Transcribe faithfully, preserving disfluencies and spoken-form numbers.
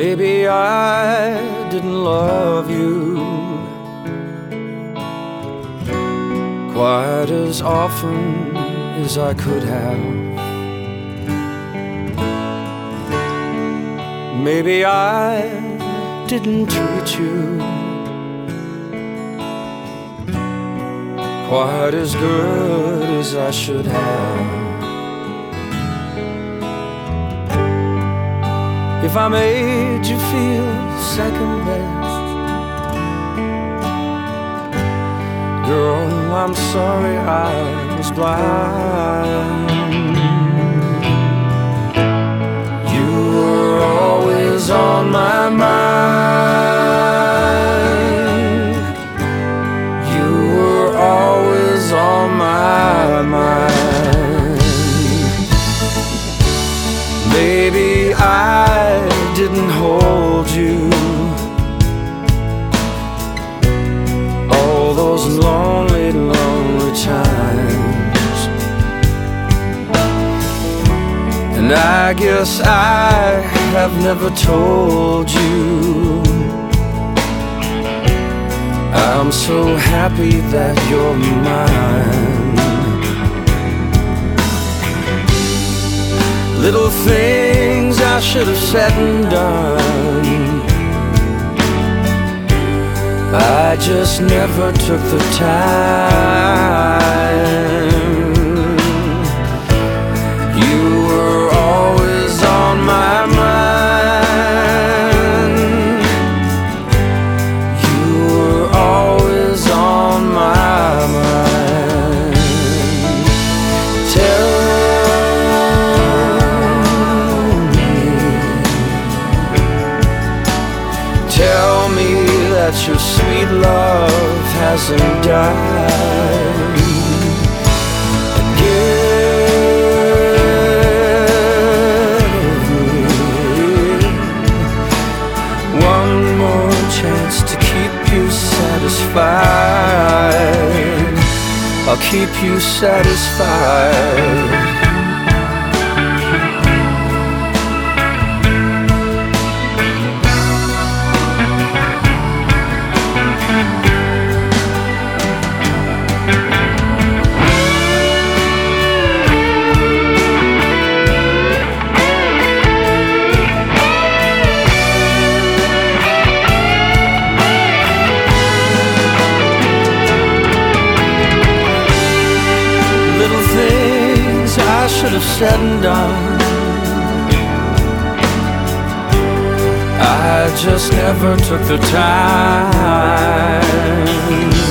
Maybe I didn't love you quite as often as I could have. Maybe I didn't treat you quite as good as I should have. If I made you feel second best, girl, I'm sorry I was blind. You were always on my mind. You were always on my mind. Maybe I didn't hold you all those lonely, lonely times, and I guess I have never told you I'm so happy that you're mine. Little things I should have said and done, I just never took the time. You were always on my mind. You were always on my mind. Tell Tell me that your sweet love hasn't died, and give me one more chance to keep you satisfied. I'll keep you satisfied. I should have said and done, I just never took the time.